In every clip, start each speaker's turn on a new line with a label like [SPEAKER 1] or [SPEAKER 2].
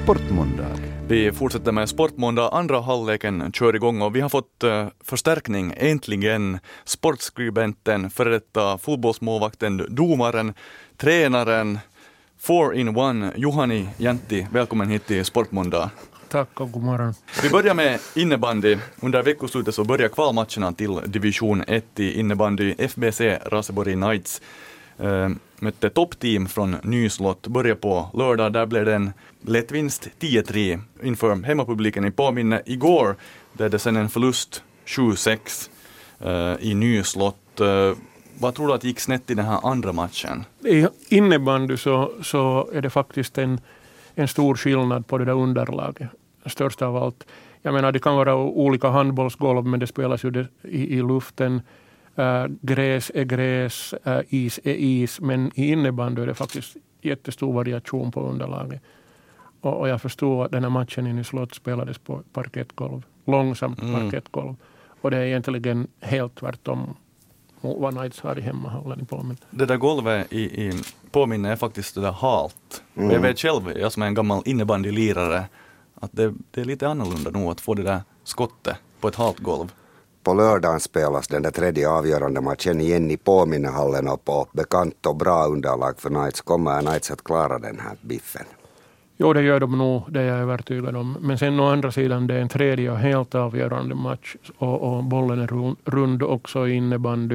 [SPEAKER 1] Sportmåndag.
[SPEAKER 2] Vi fortsätter med Sportmåndag. Andra halvleken kör igång och vi har fått förstärkning äntligen. Sportskribenten, före detta fotbollsmålvakten, domaren, tränaren, 4-in-1, Juhani Jäntti. Välkommen hit till Sportmåndag.
[SPEAKER 3] Tack och god morgon.
[SPEAKER 2] Vi börjar med innebandy. Under veckoslutet så börjar kvalmatcherna till division 1 i innebandy. FBC Raseborg Knights mötte toppteam från Nyslott. Börjar på lördag, där blev det en lättvinst 10-3 inför hemmapubliken i påminne. Igår blev det sen en förlust 7-6 i Nyslott. Vad tror du att gick snett i den här andra matchen?
[SPEAKER 3] I innebandy så är det faktiskt en stor skillnad på det där underlaget. Störst av allt. Jag menar, det kan vara olika handbollsgolv, men det spelas ju i luften. Gräs är gräs, is är is. Men i innebandy är det faktiskt jättestor variation på underlaget. Och jag förstår att den här matchen i Nyslott spelades på parkettgolv. Långsamt parkettgolv. Och det är egentligen helt tvärtom vad Knights har i hemmahallen i påminne.
[SPEAKER 2] Det där golvet i påminne är faktiskt det där halt. Jag vet själv, jag som är en gammal innebandylirare, att det är lite annorlunda nog att få det där skottet på ett halt golv.
[SPEAKER 4] På lördagen spelas den där tredje avgörande matchen igen i påminnehallen och på bekant och bra underlag för Knights. Kommer Knights att klara den här biffen?
[SPEAKER 3] Jo, det gör de nog, det är jag övertygad om. Men sen å andra sidan, det är en tredje och helt avgörande match och bollen är rund också i innebandy.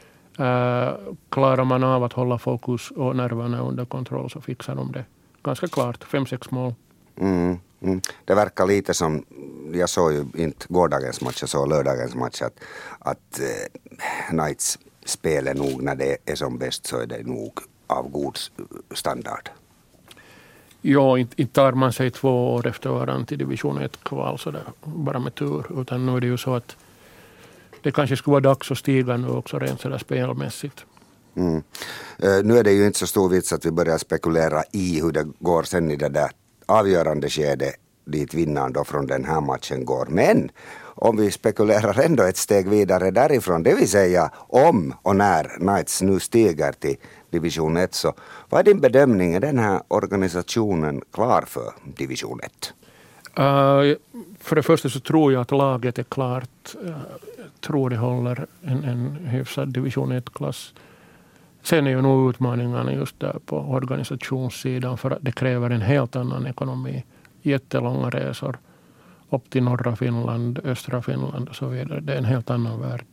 [SPEAKER 3] Klarar man av att hålla fokus och nerverna under kontroll så fixar de det. Ganska klart, 5-6 mål.
[SPEAKER 4] Det verkar lite som, jag såg ju inte gårdagens match, jag såg lördagens match, att Knights spelar nog när det är som bäst så är det nog av god standard.
[SPEAKER 3] Ja, inte tar man sig 2 år efter varandra till division 1-kval så där, bara med tur. Utan nu är det ju så att det kanske skulle vara dags att stiga nu också rent sådär spelmässigt.
[SPEAKER 4] Nu är det ju inte så stor vits att vi börjar spekulera i hur det går sen i det där avgörande skede dit vinnaren då från den här matchen går. Men om vi spekulerar ändå ett steg vidare därifrån, det vill säga om och när Knights nu stiger till division 1, så vad är din bedömning? Är den här organisationen klar för division 1?
[SPEAKER 3] För det första så tror jag att laget är klart. Jag tror det håller en hyfsad division 1-klass. Sen är ju nog utmaningarna just där på organisationssidan, för att det kräver en helt annan ekonomi. Jättelånga resor upp till norra Finland, östra Finland och så vidare. Det är en helt annan värld.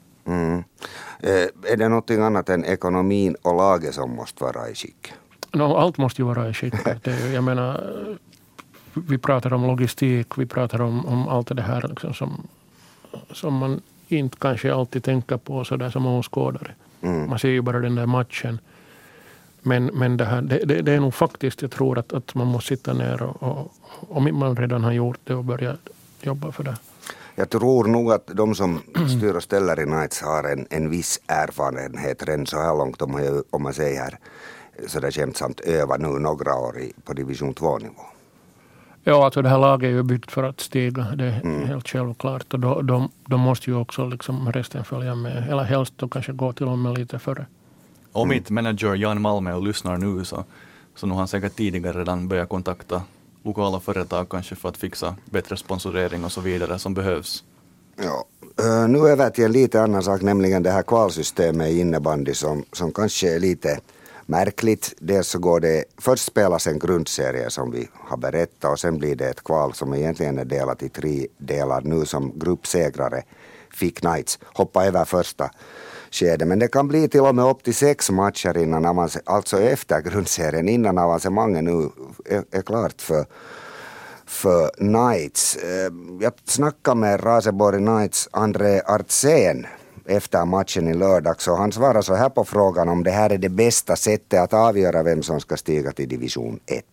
[SPEAKER 4] Är det något annat än ekonomin och laget som måste vara i skick?
[SPEAKER 3] Allt måste ju vara i skick. Jag menar, vi pratar om logistik, vi pratar om allt det här liksom, som man inte kanske alltid tänker på så där som åskådare. Man ser ju bara den där matchen. Men det här, det är nog faktiskt, jag tror att man måste sitta ner och om man redan har gjort det och börja jobba för det.
[SPEAKER 4] Jag tror nog att de som styr och ställer i Knights har en viss erfarenhet redan så här långt. De har ju, om man säger här, så där skämtsamt övat nu några år på division 2-nivå.
[SPEAKER 3] Ja, alltså det här laget är ju byggt för att stiga, det är helt självklart. Och de måste ju också liksom resten följa med, eller helst då kanske gå till och med lite före.
[SPEAKER 2] Om mitt manager Jan Malmö lyssnar nu så nu har han säkert tidigare redan börjat kontakta lokala företag kanske för att fixa bättre sponsorering och så vidare som behövs.
[SPEAKER 4] Ja, nu över till en lite annan sak, nämligen det här kvalsystemet i innebandy som kanske är lite märkligt. Dels så går det, först spelas en grundserie som vi har berättat och sen blir det ett kval som egentligen är delat i 3 delar. Nu som gruppsegrare fick Knights hoppa över första skede. Men det kan bli till och med upp till 6 matcher innan alltså efter grundserien, innan avancemanget nu är klart för Knights. Jag snackade med Raseborg Knights André Artsen efter matchen i lördag, så han svarar så här på frågan om det här är det bästa sättet att avgöra vem som ska stiga till division 1.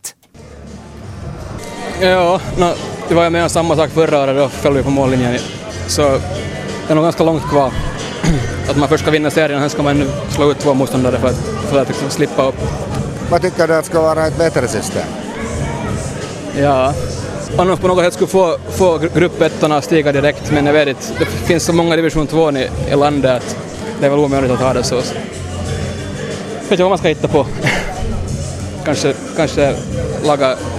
[SPEAKER 5] Ja, det var ju med samma sak förra året, då föll vi på mållinjen. Så det är nog ganska långt kvar. Att man först ska vinna serien, sen ska man slå ut 2 motståndare för att liksom slippa upp.
[SPEAKER 4] Vad tycker du att ska vara ett bättre system?
[SPEAKER 5] Ja, annars på något sätt skulle få gruppettorna att stiga direkt, men jag vet inte, det finns så många division 2 i landet att det är väl omöjligt att ha det så. Jag vet inte vad man ska hitta på. Kanske laga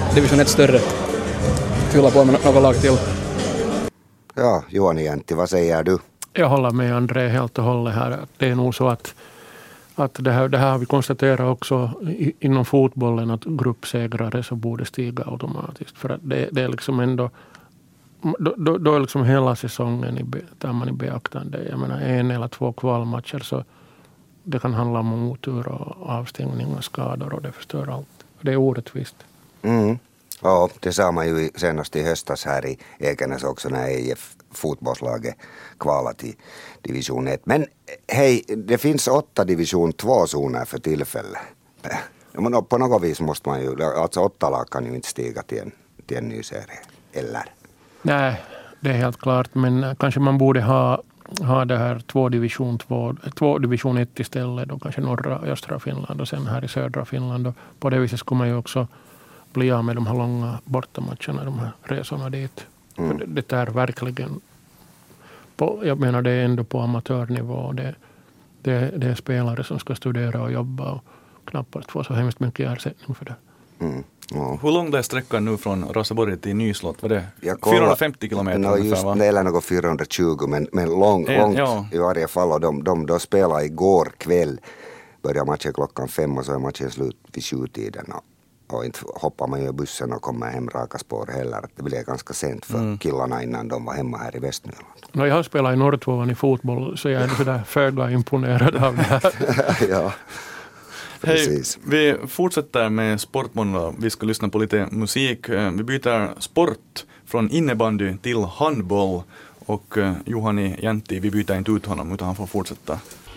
[SPEAKER 5] division 1 större. Fylla på med något lag till.
[SPEAKER 4] Ja, Juhani Jäntti, vad säger du?
[SPEAKER 3] Jag håller med André helt och hållet här. Det är nog så att det här har vi konstaterat också inom fotbollen, att gruppsegrare så borde stiga automatiskt. För att det är liksom ändå, då är liksom hela säsongen tar man i beaktande. Jag menar 1 eller 2 kvalmatcher, så det kan handla om otur och avstängning och skador, och det förstör allt. Det är orättvist.
[SPEAKER 4] Mm. Ja, det sa man ju senast i höstas här i Ekenäs också när EIF fotbollslaget kvalat till division 1. Men hej, det finns 8 division 2-zoner för tillfället. På något vis måste man ju, alltså 8 lag kan ju inte stiga till en ny serie, eller?
[SPEAKER 3] Nej, det är helt klart, men kanske man borde ha det här 2 division 1 istället, då kanske norra och östra Finland och sen här i södra Finland. Och på det viset skulle man ju också bli av med de här långa bortamatcherna, de här resorna dit. För det är verkligen, jag menar det är ändå på amatörnivå. Det är spelare som ska studera och jobba och knappast få så hemskt mycket ersättning för det.
[SPEAKER 2] Ja. Hur lång är sträckan nu från Raseborg till Nyslott? Var det 450 kilometer?
[SPEAKER 4] Just det, eller något 420, men långt i varje fall. Och de spelade igår kväll. Börjar matchen 5:00 och så är matchen slut vid 7-tiden. Och inte hoppar man ju i bussen och kommer hem raka spår heller. Det blev ganska sent för killarna innan de var hemma här i Västnyland.
[SPEAKER 3] Jag har spelat i Norrtvåvan i fotboll, så jag är sådär föga imponerad av det här.
[SPEAKER 4] Ja. Precis.
[SPEAKER 2] Hej, vi fortsätter med Sportmåndag. Vi ska lyssna på lite musik. Vi byter sport från innebandy till handboll. Och Juhani Jäntti, vi byter inte ut honom utan han får fortsätta.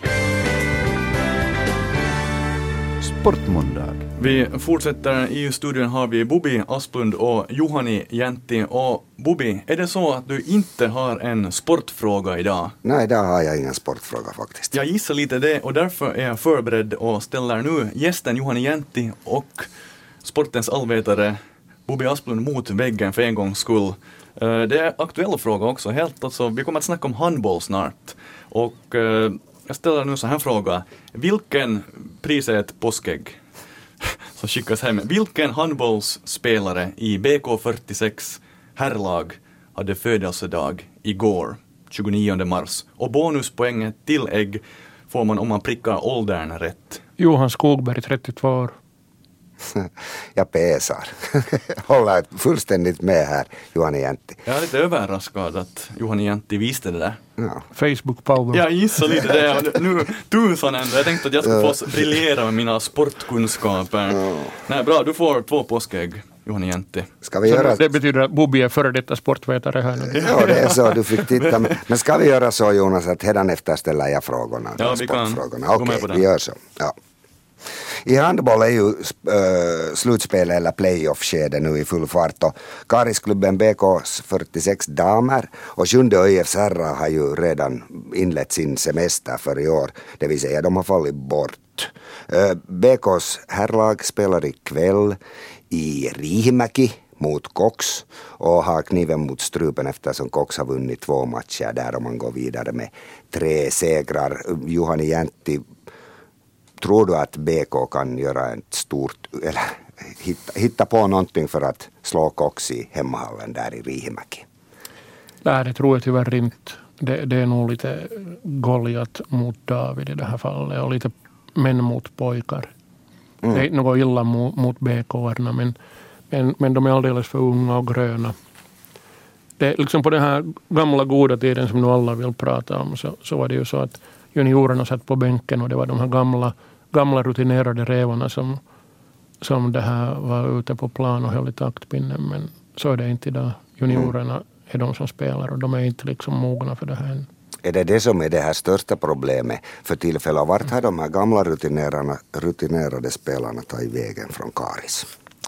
[SPEAKER 1] Sportmåndag.
[SPEAKER 2] Vi fortsätter. I studion har vi Bubi Asplund och Juhani Jäntti. Och Bubi, är det så att du inte har en sportfråga idag?
[SPEAKER 4] Nej, idag har jag ingen sportfråga faktiskt.
[SPEAKER 2] Jag gissar lite det, och därför är jag förberedd och ställer nu gästen Juhani Jäntti och sportens allvetare Bubi Asplund mot väggen för en gångs skull. Det är aktuell fråga också. Alltså, vi kommer att snacka om handboll snart. Och jag ställer nu så här fråga. Vilken pris är ett påskägg som skickas hem? Vilken handbollsspelare i BK46 herrlag hade födelsedag igår, 29 mars? Och bonuspoängen till ägg får man om man prickar åldern rätt.
[SPEAKER 3] Johan Skogberg, 32 år.
[SPEAKER 4] Jag pesar. Håller fullständigt med här, Juhani Jäntti.
[SPEAKER 2] Jag är lite överraskad att Juhani Jäntti visste det där.
[SPEAKER 4] Ja.
[SPEAKER 3] Facebook power.
[SPEAKER 2] Jag gissar lite det. Nu tusan ändå. Jag tänkte att jag skulle få briljera med mina sportkunskaper. Nej, bra. Du får 2 påskägg, Juhani Jäntti.
[SPEAKER 4] Ska vi göra...
[SPEAKER 3] Det betyder att Bubi är före detta sportvetare här nu.
[SPEAKER 4] Ja, det är så. Du fick titta. Men ska vi göra så, Jonas, att hädanefter ställer jag frågorna?
[SPEAKER 2] Ja, vi kan gå med på det.
[SPEAKER 4] Vi gör så. Ja. I handboll är ju slutspel eller playoff-skede nu i full fart, och Karisklubben BK46 damer och Sjunde ÖIFs herrar har ju redan inlett sin semester för i år, det vill säga de har fallit bort. BKs herrlag spelar ikväll i Riihimäki mot Cox och har kniven mot strupen eftersom Cox har vunnit 2 matcher där, och man går vidare med 3 segrar. Juhani Jäntti, tror du att BK kan göra ett stort, eller hitta på någonting för att slå Cox i hemmahallen där i Riihimäki?
[SPEAKER 3] Nej, det tror jag tyvärr inte. Det är nog lite Goliat mot David i det här fallet, och lite män mot pojkar. Det är inte något illa mot BK-arna, men de är alldeles för unga och gröna. Det är liksom på den här gamla goda tiden som nu alla vill prata om, så var det ju så att juniorerna satt på bänken, och det var de här gamla rutinerade revarna som det här var ute på plan och höll i taktpinnen. Men så är det inte idag. Juniorerna är de som spelar, och de är inte liksom mogna för det här än.
[SPEAKER 4] Är det som är det här största problemet för tillfället? Vart har de här gamla rutinerade spelarna tagit vägen från Karis?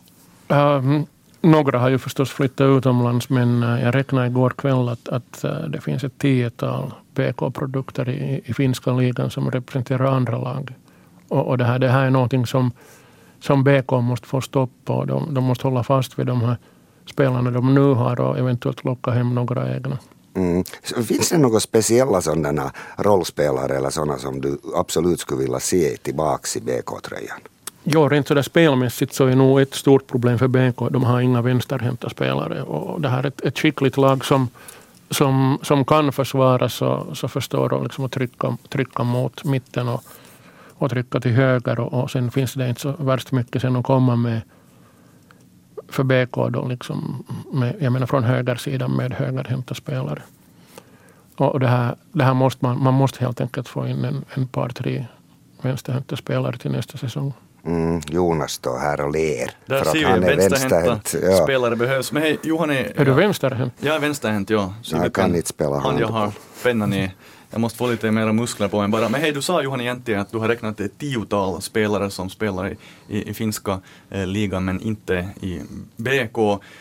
[SPEAKER 3] Några har ju förstås flyttat utomlands, men jag räknade igår kväll att det finns ett 10-tal BK-produkter i finska ligan som representerar andra lag. Och det här är någonting som BK måste få stopp på. De måste hålla fast vid de här spelarna de nu har och eventuellt locka hem några egna.
[SPEAKER 4] Finns det några speciella sådana rollspelare eller sådana som du absolut skulle vilja se tillbaka i BK-tröjan?
[SPEAKER 3] Ja, rent sådär spelmässigt så är nog ett stort problem för BK. De har inga vänsterhänta spelare. Och det här är ett skickligt lag som kan försvara så förstår de liksom att trycka mot mitten och trycka till höger. Och sen finns det inte så värst mycket sen att komma med för BK då liksom med, jag menar från högersidan med högerhänta spelare. Och det här måste man måste helt enkelt få in en par tre vänsterhänta spelare till nästa säsong.
[SPEAKER 4] Jonas står här och ler.
[SPEAKER 2] Där
[SPEAKER 4] för
[SPEAKER 2] ser
[SPEAKER 4] att han
[SPEAKER 2] vi
[SPEAKER 4] är vänsterhänt.
[SPEAKER 2] spelare behövs. Men hej, Johan
[SPEAKER 3] är du vänsterhänt?
[SPEAKER 2] Jag är vänsterhänt, ja. Så
[SPEAKER 4] jag kan inte spela
[SPEAKER 2] handboll. Jag har pennan i. Jag måste få lite mer muskler på en bara. Men hej, du sa Johan egentligen att du har räknat ett 10-tal spelare som spelar i finska ligan men inte i BK.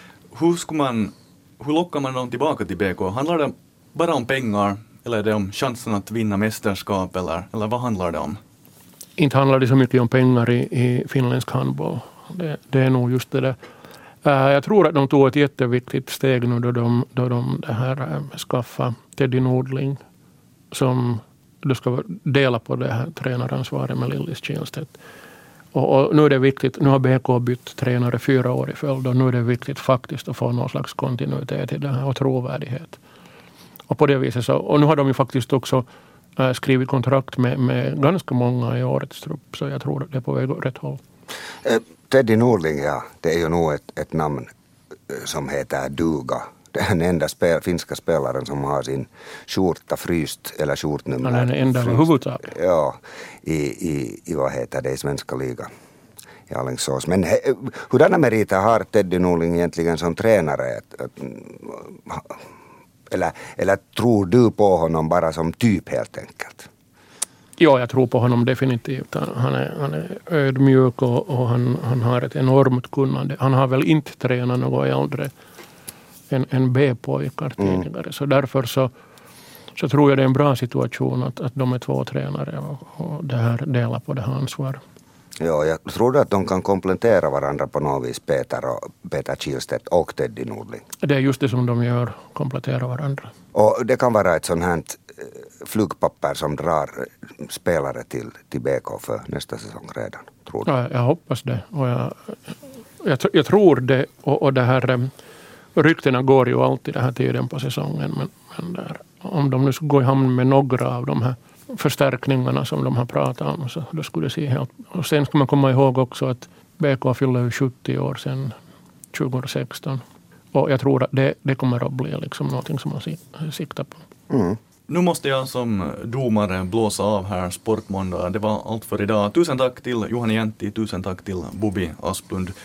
[SPEAKER 2] Hur lockar man dem tillbaka till BK? Handlar det bara om pengar eller är det om chansen att vinna mästerskap eller vad handlar det om?
[SPEAKER 3] Inte handlar det så mycket om pengar i finländsk handboll. Det är nog just det där. Jag tror att de tog ett jätteviktigt steg nu då de det här skaffade Teddy Nordling som du ska dela på det här tränaransvaret med Lillis Kielstedt. Och nu är det viktigt, nu har BK bytt tränare 4 år i följd och nu är det viktigt faktiskt att få någon slags kontinuitet i det här och trovärdighet. Och på det viset så, och nu har de ju faktiskt också skrivit kontrakt med ganska många i årets trupp så jag tror att det är på väg åt rätt håll.
[SPEAKER 4] Teddy Nordling, ja, det är ju nog ett namn som heter duga. Det är den enda finska spelaren som har sin skjorta fryst eller skjortnummer.
[SPEAKER 3] Han är den enda överhuvudtaget.
[SPEAKER 4] Ja, i vad heter det i svenska liga i Alingsås. Men hurdana meriter har Teddy Nordling egentligen som tränare? Eller tror du på honom bara som typ helt enkelt?
[SPEAKER 3] Ja, jag tror på honom definitivt. Han är ödmjuk och han har ett enormt kunnande. Han har väl inte tränat något äldre än B-pojkar tidigare. Så därför så tror jag det är en bra situation att de är 2 tränare och det här delar på det här ansvaret.
[SPEAKER 4] Ja, jag tror att de kan komplettera varandra på något vis, Peter Kielstedt och Teddy Nordling.
[SPEAKER 3] Det är just det som de gör, komplettera varandra.
[SPEAKER 4] Och det kan vara ett sånt här flugpapper som drar spelare till BK för nästa säsong redan, tror du?
[SPEAKER 3] Ja, jag hoppas det. Och jag tror det och det här ryktena går ju alltid den här tiden på säsongen men där, om de nu ska gå i hamn med några av de här förstärkningarna som de har pratat om så då skulle det se helt. Och sen ska man komma ihåg också att BK fyller 70 år sedan 2016 och jag tror att det kommer att bli liksom någonting som man siktar på.
[SPEAKER 2] Nu måste jag som domare blåsa av här Sportmåndag. Det var allt för idag. Tusen tack till Johan Jäntti, tusen tack till Bobby Asplund.